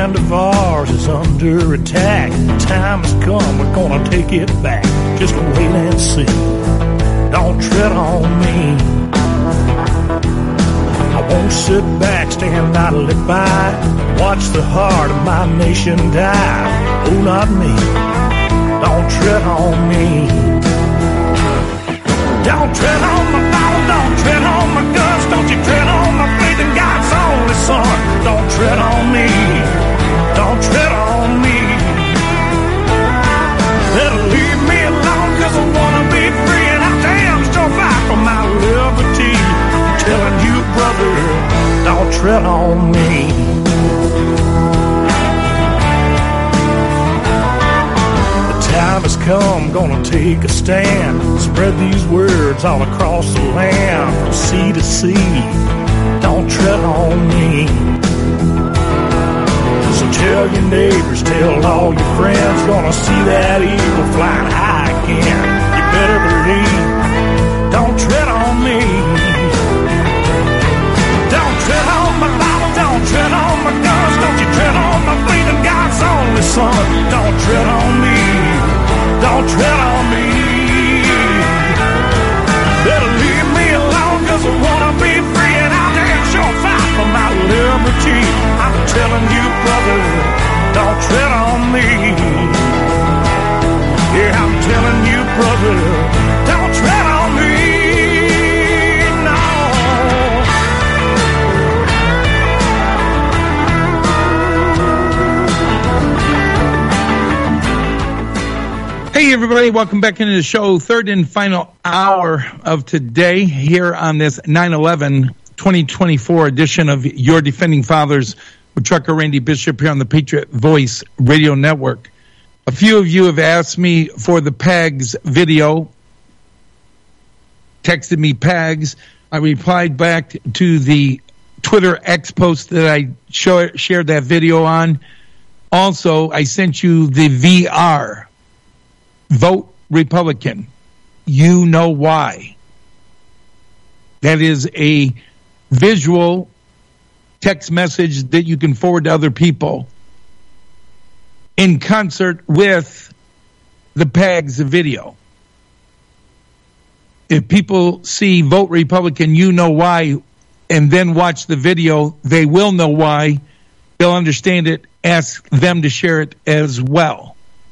land of ours is under attack. The time has come, we're gonna take it back. Just wait and see. Don't tread on me. I won't sit back, stand idly by, watch the heart of my nation die. Oh, not me. Don't tread on me. Don't tread on my Bible, don't tread on my guns, don't you tread on my faith in God's only Son. Don't tread on me, don't tread on me. Better leave me alone, cause I wanna be free, and I damn sure fight for my liberty. I'm telling you, brother, don't tread on me. Time has come, gonna take a stand. Spread these words all across the land, from sea to sea. Don't tread on me. So tell your neighbors, tell all your friends, gonna see that eagle flying high again. You better believe. Don't tread on me. Don't tread on my Bible, don't tread on my guns, don't you tread on my faith in God's only Son. Don't tread on me. Don't tread on me. Better leave me alone, cause I wanna be free, and I'll damn sure fight for my liberty. I'm telling you, brother, don't tread on me. Yeah, I'm telling you, brother, don't tread on me. No. Hey, everybody. Welcome back into the show. Third and final hour of today here on this 9/11/2024 edition of Your Defending Fathers with Trucker Randy Bishop here on the Patriot Voice Radio Network. A few of you have asked me for the PAGS video, texted me PAGS. I replied back to the Twitter X post that I shared that video on. Also, I sent you the VR. Vote Republican. You know why. That is a visual text message that you can forward to other people in concert with the PAGS video. If people see Vote Republican, you know why, and then watch the video, they will know why. They'll understand it. Ask them to share it as well.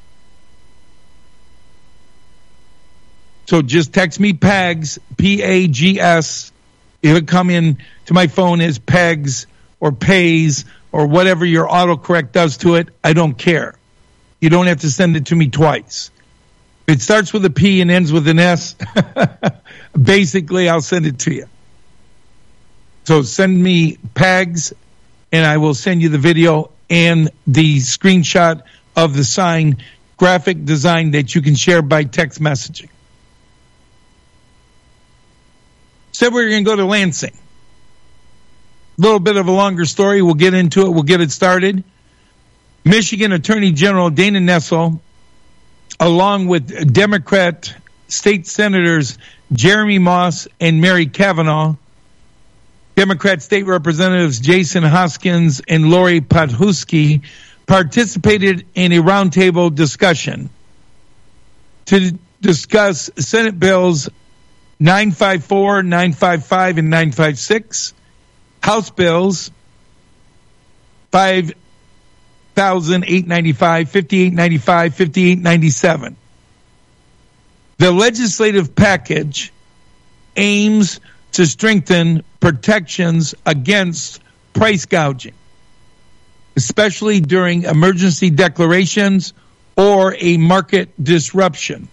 So just text me PAGS, P-A-G-S. It'll come in to my phone as PAGS or PAYS or whatever your autocorrect does to it. I don't care. You don't have to send it to me twice. If it starts with a P and ends with an S, basically I'll send it to you. So send me PAGS and I will send you the video and the screenshot of the sign, graphic design that you can share by text messaging. Said we were going to go to Lansing. A little bit of a longer story. We'll get into it. We'll get it started. Michigan Attorney General Dana Nessel, along with Democrat state senators Jeremy Moss and Mary Cavanaugh, Democrat state representatives Jason Hoskins and Lori Podhusky, participated in a roundtable discussion to discuss Senate bills 954, 955, and 956, House bills 5,895, 5895, 5897. The legislative package aims to strengthen protections against price gouging, especially during emergency declarations or a market disruption.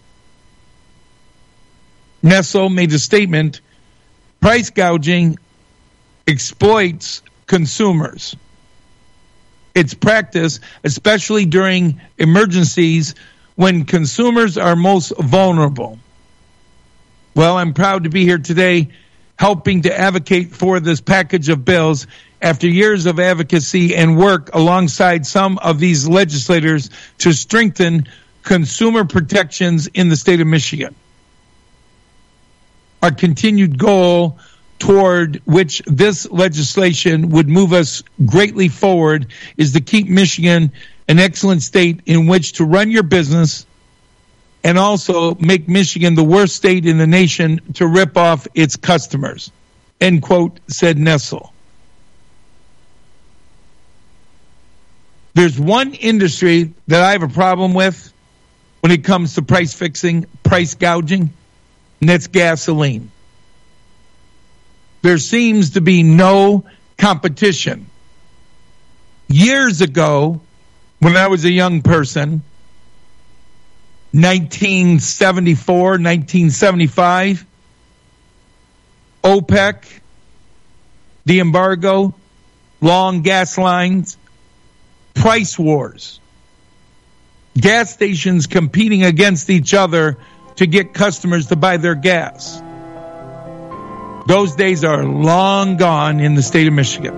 Nessel made a statement, price gouging exploits consumers. Its practice, especially during emergencies when consumers are most vulnerable. Well, I'm proud to be here today helping to advocate for this package of bills after years of advocacy and work alongside some of these legislators to strengthen consumer protections in the state of Michigan. Our continued goal toward which this legislation would move us greatly forward is to keep Michigan an excellent state in which to run your business, and also make Michigan the worst state in the nation to rip off its customers, end quote, said Nessel. There's one industry that I have a problem with when it comes to price fixing, price gouging, and that's gasoline. There seems to be no competition. Years ago, when I was a young person, 1974, 1975, OPEC, the embargo, long gas lines, price wars, gas stations competing against each other to get customers to buy their gas. Those days are long gone in the state of Michigan.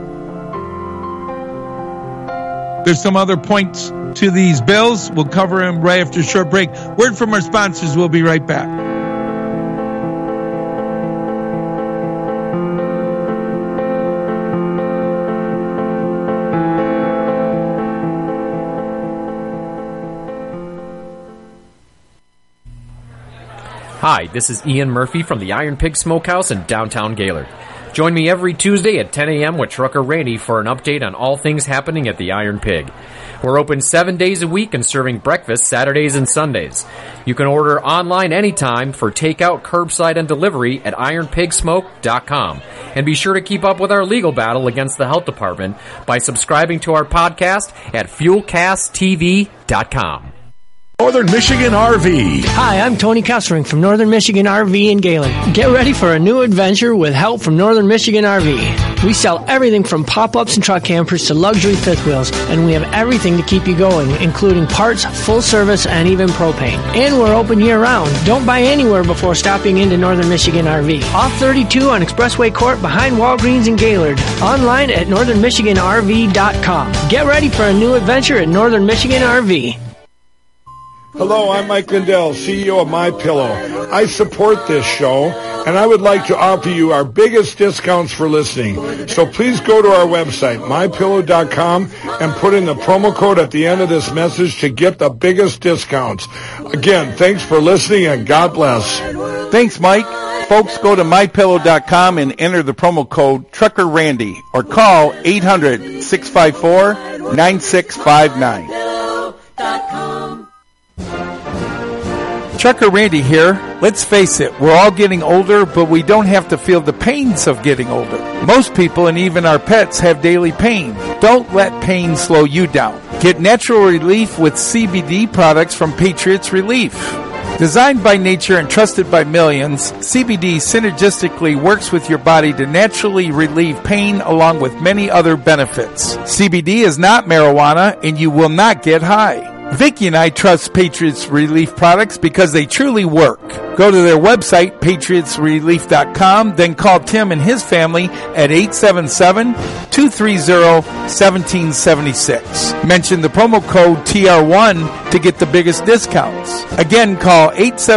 There's some other points to these bills. We'll cover them right after a short break. Word from our sponsors. We'll be right back. Hi, this is Ian Murphy from the Iron Pig Smokehouse in downtown Gaylord. Join me every Tuesday at 10 a.m. with Trucker Randy for an update on all things happening at the Iron Pig. We're open 7 days a week and serving breakfast Saturdays and Sundays. You can order online anytime for takeout, curbside, and delivery at ironpigsmoke.com. And be sure to keep up with our legal battle against the health department by subscribing to our podcast at fuelcasttv.com. Northern Michigan RV. Hi, I'm Tony Kessering from Northern Michigan RV in Gaylord. Get ready for a new adventure with help from Northern Michigan RV. We sell everything from pop-ups and truck campers to luxury fifth wheels, and we have everything to keep you going, including parts, full service, and even propane. And we're open year-round. Don't buy anywhere before stopping into Northern Michigan RV. Off 32 on Expressway Court behind Walgreens in Gaylord. Online at northernmichiganrv.com. Get ready for a new adventure at Northern Michigan RV. Hello, I'm Mike Lindell, CEO of MyPillow. I support this show, and I would like to offer you our biggest discounts for listening. So please go to our website, MyPillow.com, and put in the promo code at the end of this message to get the biggest discounts. Again, thanks for listening, and God bless. Thanks, Mike. Folks, go to MyPillow.com and enter the promo code Trucker Randy, or call 800-654-9659. Trucker Randy here. Let's face it, we're all getting older, but we don't have to feel the pains of getting older. Most people and even our pets have daily pain. Don't let pain slow you down. Get natural relief with CBD products from Patriots Relief. Designed by nature and trusted by millions, CBD synergistically works with your body to naturally relieve pain along with many other benefits. CBD is not marijuana and you will not get high. Vicki and I trust Patriots Relief products because they truly work. Go to their website, patriotsrelief.com, then call Tim and his family at 877-230-1776. Mention the promo code TR1 to get the biggest discounts. Again, call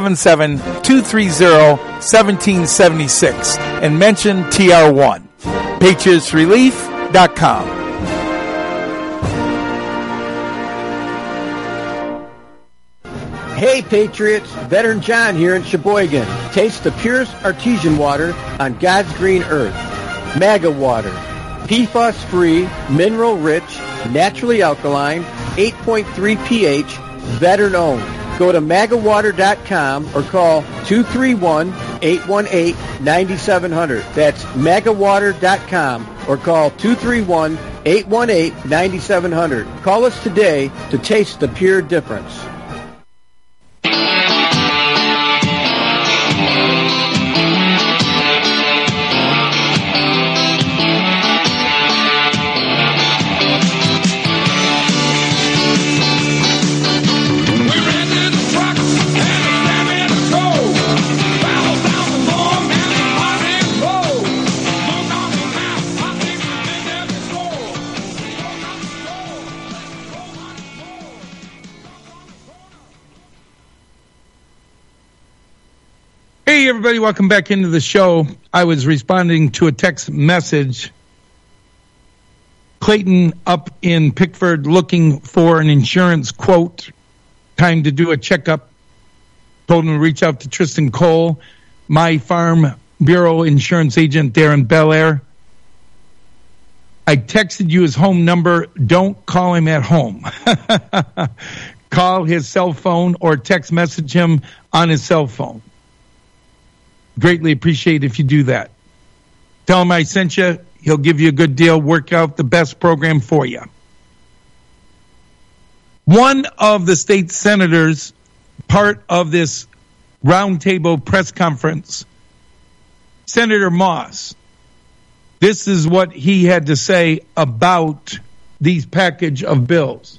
877-230-1776 and mention TR1. patriotsrelief.com. Hey Patriots, Veteran John here in Sheboygan. Taste the purest artesian water on God's green earth. MAGA water. PFAS-free, mineral-rich, naturally alkaline, 8.3 pH, veteran-owned. Go to magawater.com or call 231-818-9700. That's magawater.com or call 231-818-9700. Call us today to taste the pure difference. Hey, everybody, welcome back into the show. I was responding to a text message. Clayton up in Pickford looking for an insurance quote. Time to do a checkup. Told him to reach out to Tristan Cole, my Farm Bureau insurance agent there in Bel Air. I texted you his home number. Don't call him at home. Call his cell phone or text message him on his cell phone. Greatly appreciate if you do that. Tell him I sent you. He'll give you a good deal. Work out the best program for you. One of the state senators, part of this roundtable press conference, Senator Moss, this is what he had to say about these package of bills.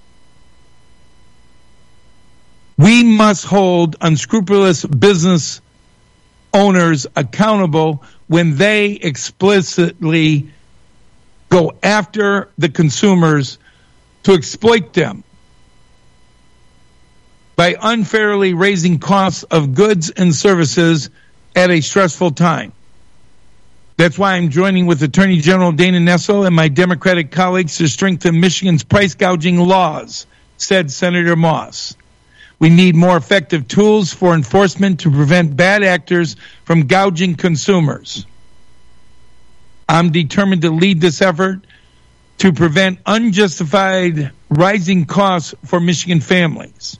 We must hold unscrupulous business owners accountable when they explicitly go after the consumers to exploit them by unfairly raising costs of goods and services at a stressful time. That's why I'm joining with Attorney General Dana Nessel and my Democratic colleagues to strengthen Michigan's price gouging laws, said Senator Moss. We need more effective tools for enforcement to prevent bad actors from gouging consumers. I'm determined to lead this effort to prevent unjustified rising costs for Michigan families.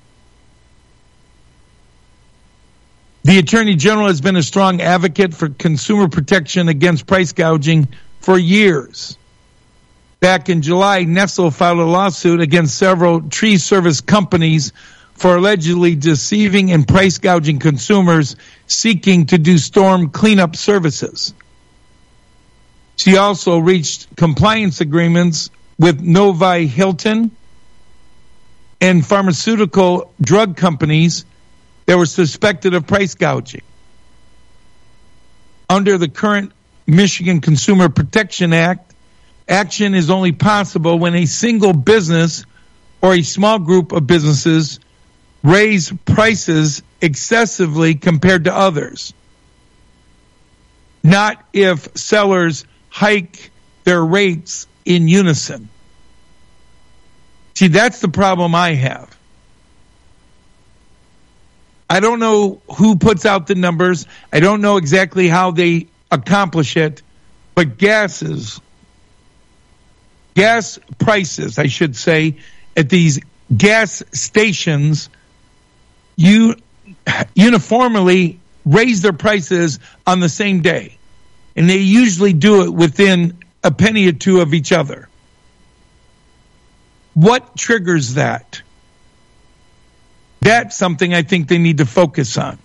The Attorney General has been a strong advocate for consumer protection against price gouging for years. Back in July, Nessel filed a lawsuit against several tree service companies for allegedly deceiving and price gouging consumers seeking to do storm cleanup services. She also reached compliance agreements with Novi Hilton and pharmaceutical drug companies that were suspected of price gouging. Under the current Michigan Consumer Protection Act, action is only possible when a single business or a small group of businesses raise prices excessively compared to others. Not if sellers hike their rates in unison. See, that's the problem I have. I don't know who puts out the numbers. I don't know exactly how they accomplish it, but gas prices, I should say, at these gas stations uniformly raise their prices on the same day. And they usually do it within a penny or two of each other. What triggers that? That's something I think they need to focus on.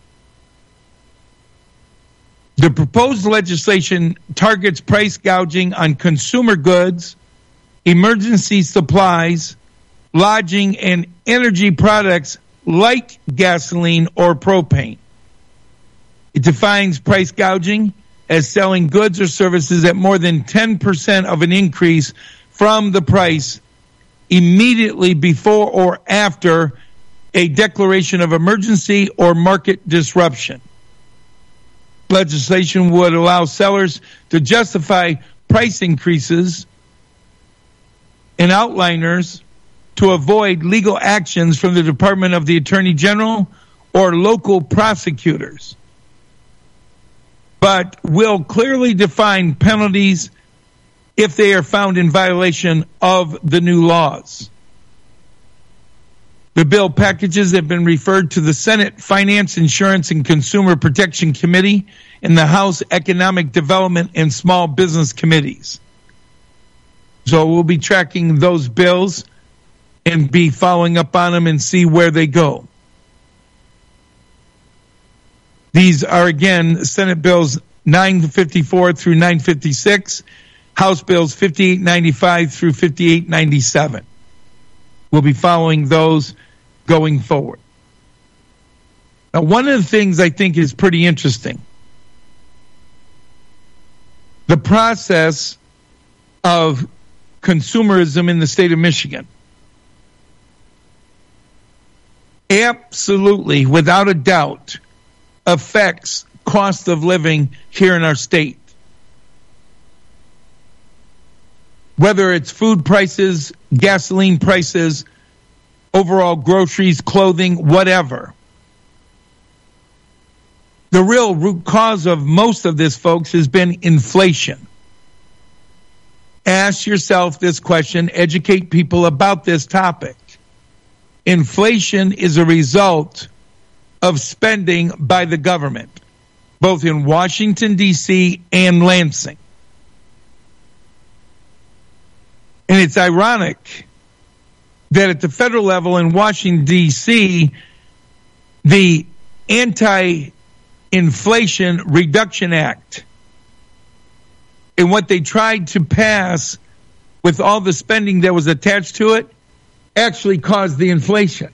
The proposed legislation targets price gouging on consumer goods, emergency supplies, lodging, and energy products like gasoline or propane. It defines price gouging as selling goods or services at more than 10% of an increase from the price immediately before or after a declaration of emergency or market disruption. Legislation would allow sellers to justify price increases and outliners to avoid legal actions from the Department of the Attorney General or local prosecutors, but will clearly define penalties if they are found in violation of the new laws. The bill packages have been referred to the Senate Finance, Insurance, and Consumer Protection Committee and the House Economic Development and Small Business Committees. So we'll be tracking those bills and be following up on them and see where they go. These are, again, Senate Bills 954 through 956, House Bills 5895 through 5897. We'll be following those going forward. Now, one of the things I think is pretty interesting, the process of consumerism in the state of Michigan. Absolutely, without a doubt, affects cost of living here in our state. Whether it's food prices, gasoline prices, overall groceries, clothing, whatever. The real root cause of most of this, folks, has been inflation. Ask yourself this question, educate people about this topic. Inflation is a result of spending by the government, both in Washington, D.C. and Lansing. And it's ironic that at the federal level in Washington, D.C., the Anti-Inflation Reduction Act and what they tried to pass with all the spending that was attached to it actually caused the inflation.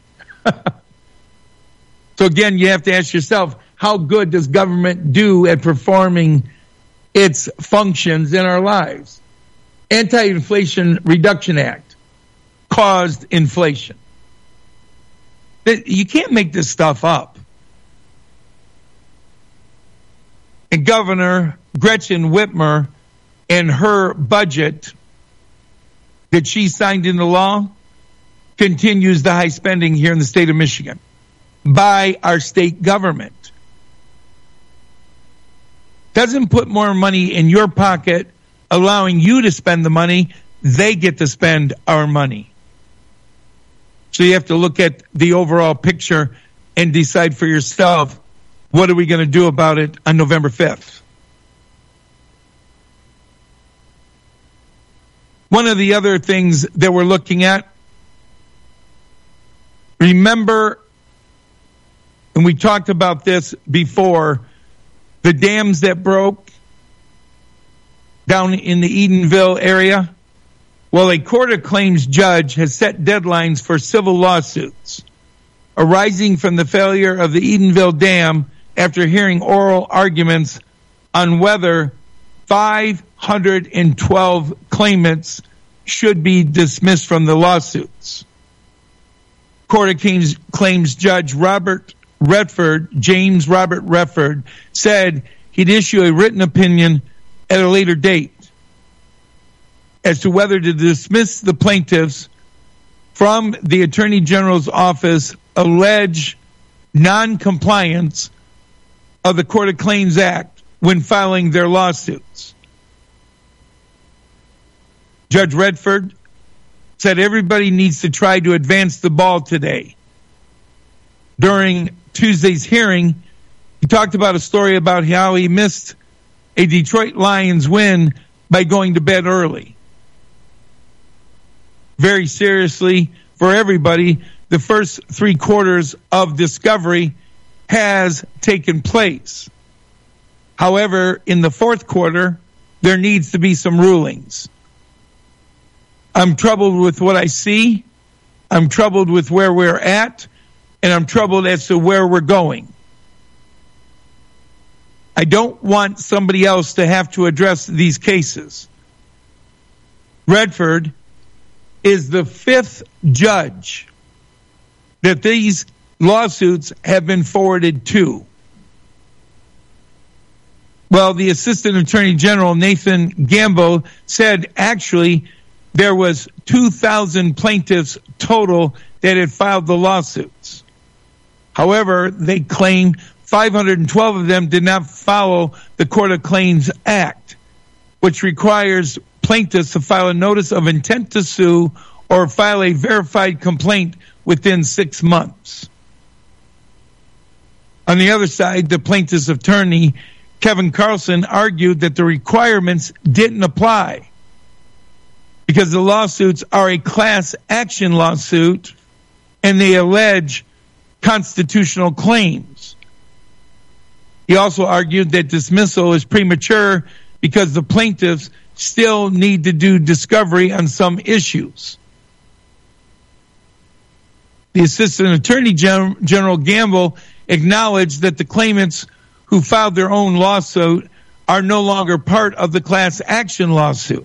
So again, you have to ask yourself, how good does government do at performing its functions in our lives? Anti-Inflation Reduction Act caused inflation. You can't make this stuff up. And Governor Gretchen Whitmer and her budget that she signed into law continues the high spending here in the state of Michigan by our state government. Doesn't put more money in your pocket, allowing you to spend the money. They get to spend our money. So you have to look at the overall picture and decide for yourself, what are we going to do about it on November 5th? One of the other things that we're looking at, remember, and we talked about this before, the dams that broke down in the Edenville area. Well, a court of claims judge has set deadlines for civil lawsuits arising from the failure of the Edenville Dam after hearing oral arguments on whether 512 claimants should be dismissed from the lawsuits. Court of Claims Judge James Robert Redford, said he'd issue a written opinion at a later date as to whether to dismiss the plaintiffs from the Attorney General's office alleged non-compliance of the Court of Claims Act when filing their lawsuits. Judge Redford said everybody needs to try to advance the ball today. During Tuesday's hearing, he talked about a story about how he missed a Detroit Lions win by going to bed early. Very seriously, for everybody, the first 3 quarters of discovery has taken place. However, in the 4th quarter, there needs to be some rulings. I'm troubled with what I see. I'm troubled with where we're at. And I'm troubled as to where we're going. I don't want somebody else to have to address these cases. Redford is the 5th judge that these lawsuits have been forwarded to. Well, the Assistant Attorney General, Nathan Gamble, said actually there was 2,000 plaintiffs total that had filed the lawsuits. However, they claim 512 of them did not follow the Court of Claims Act, which requires plaintiffs to file a notice of intent to sue or file a verified complaint within 6 months. On the other side, the plaintiff's attorney, Kevin Carlson, argued that the requirements didn't apply because the lawsuits are a class action lawsuit and they allege constitutional claims. He also argued that dismissal is premature because the plaintiffs still need to do discovery on some issues. The Assistant Attorney General Gamble acknowledged that the claimants who filed their own lawsuit are no longer part of the class action lawsuit.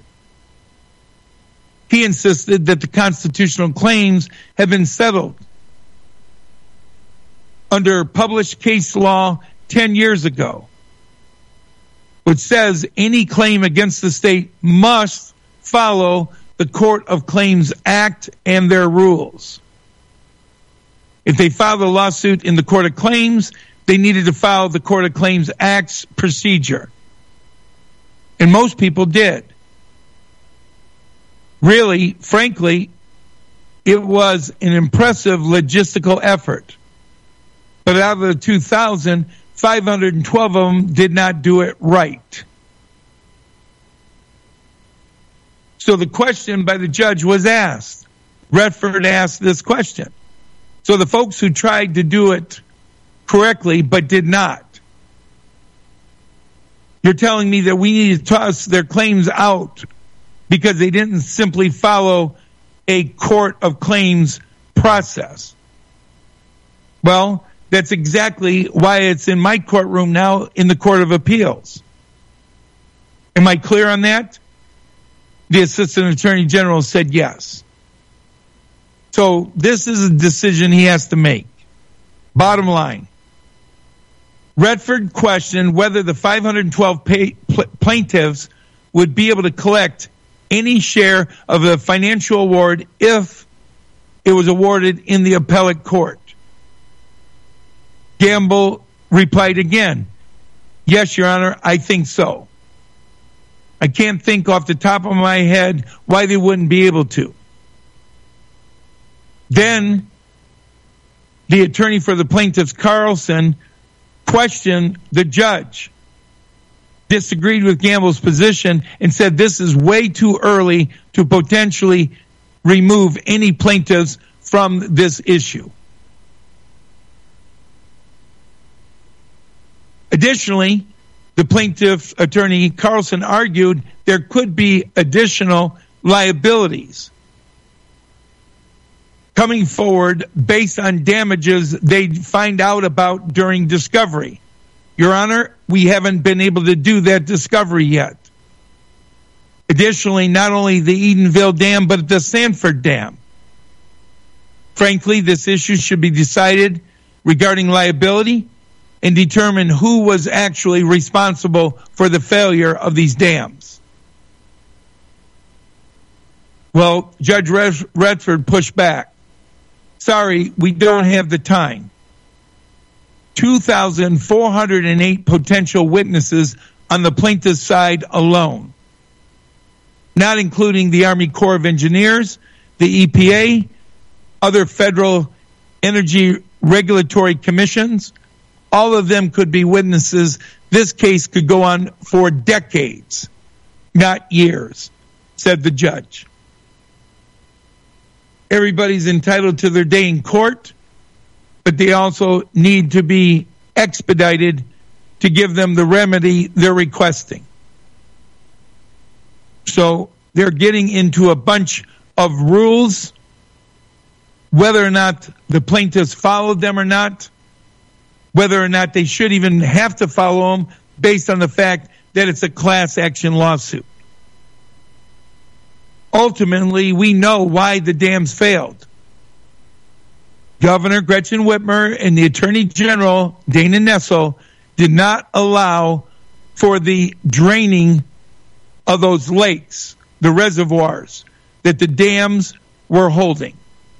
He insisted that the constitutional claims have been settled. Under published case law 10 years ago, which says any claim against the state must follow the Court of Claims Act and their rules. If they filed a lawsuit in the Court of Claims, they needed to follow the Court of Claims Act's procedure. And most people did. Really, frankly, it was an impressive logistical effort. But out of the 2,000, 512 of them did not do it right. So the question by the judge was asked. Redford asked this question. So the folks who tried to do it correctly but did not, you're telling me that we need to toss their claims out because they didn't simply follow a Court of Claims process. Well, that's exactly why it's in my courtroom now in the Court of Appeals. Am I clear on that? The Assistant Attorney General said yes. So this is a decision he has to make. Bottom line, Redford questioned whether the 512 plaintiffs would be able to collect any share of the financial award if it was awarded in the appellate court. Gamble replied again, yes, Your Honor, I think so. I can't think off the top of my head why they wouldn't be able to. Then the attorney for the plaintiffs, Carlson, questioned the judge, disagreed with Gamble's position, and said this is way too early to potentially remove any plaintiffs from this issue. Additionally, the plaintiff attorney, Carlson, argued there could be additional liabilities coming forward based on damages they find out about during discovery. Your Honor, we haven't been able to do that discovery yet. Additionally, not only the Edenville Dam, but the Sanford Dam. Frankly, this issue should be decided regarding liability and determine who was actually responsible for the failure of these dams. Well, Judge Redford pushed back. Sorry, we don't have the time. 2,408 potential witnesses on the plaintiff's side alone, not including the Army Corps of Engineers, the EPA, other federal energy regulatory commissions. All of them could be witnesses. This case could go on for decades, not years, said the judge. Everybody's entitled to their day in court, but they also need to be expedited to give them the remedy they're requesting. So they're getting into a bunch of rules, whether or not the plaintiffs followed them or not, whether or not they should even have to follow them based on the fact that it's a class action lawsuit. Ultimately, we know why the dams failed. Governor Gretchen Whitmer and the Attorney General, Dana Nessel, did not allow for the draining of those lakes, the reservoirs that the dams were holding.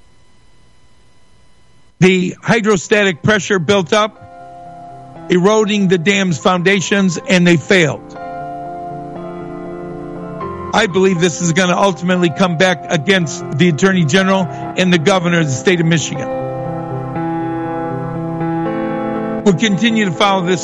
The hydrostatic pressure built up, eroding the dam's foundations, and they failed. I believe this is going to ultimately come back against the Attorney General and the Governor of the state of Michigan. We'll continue to follow this